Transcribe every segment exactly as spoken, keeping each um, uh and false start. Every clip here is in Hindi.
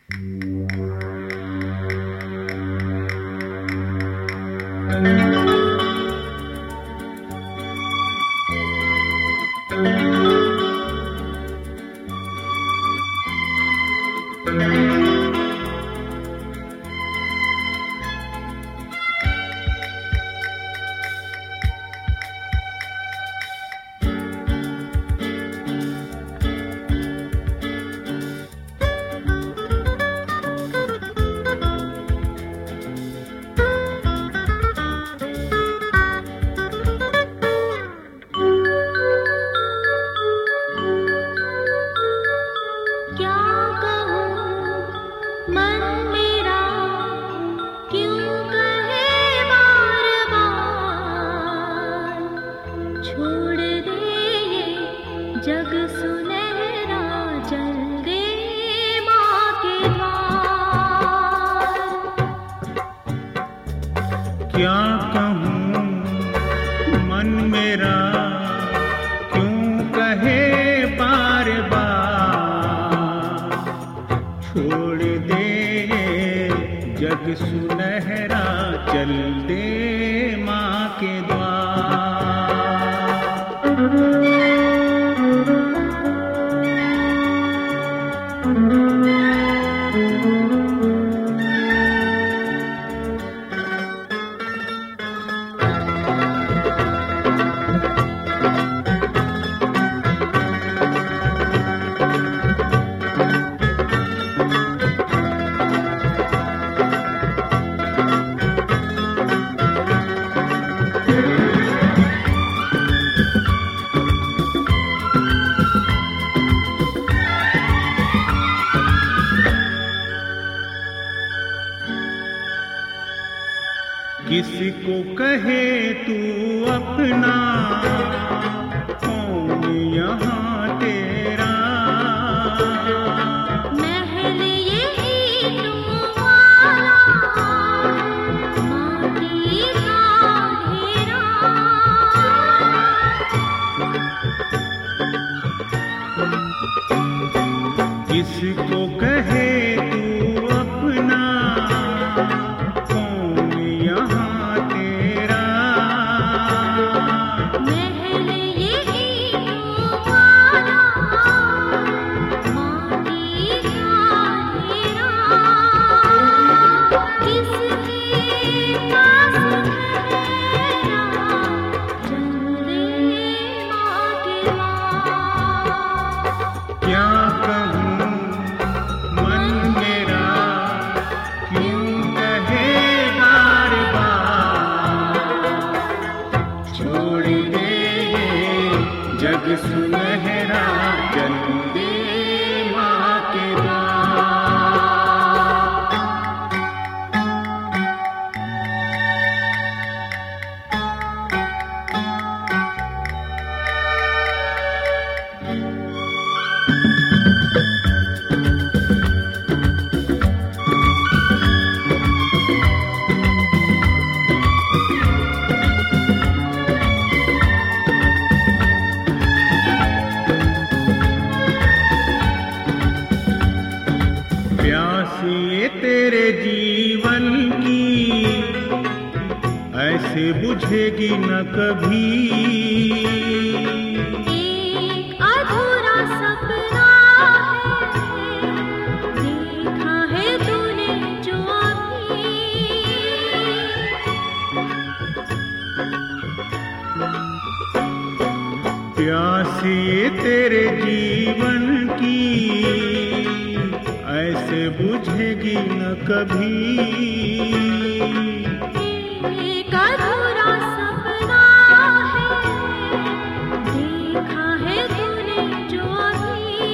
क्या कहूँ मन मेरा क्यों कहे बार बार, छोड़ दे जग सुनहरा चल दे माँ के द्वार। किसको कहे तू अपना, कौन यहाँ तेरा, महल यही तुम्हारा, माटी का घेरा। किसको कहे तू अपना, जग सुनहरा चल दे माँ के द्वार। ये तेरे जीवन की ऐसे बुझेगी न कभी, एक अधूरा सपना है देखा है तूने जो अभी। प्यास ये तेरे जीवन की ऐसे बुझेगी न कभी, एक अधूरा सपना है देखा है तूने जो अभी।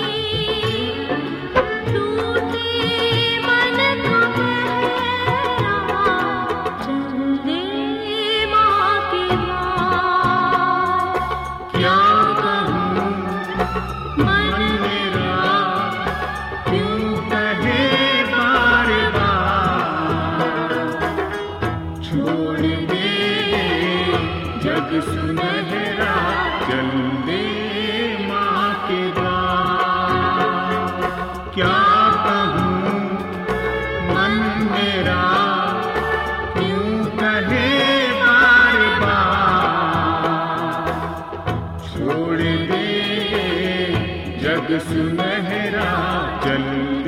टूटे मन का पहरा चल दे माँ के द्वार। क्या कहूँ मन मेरा क्यों कहे बार बार, जग सुनहरा चल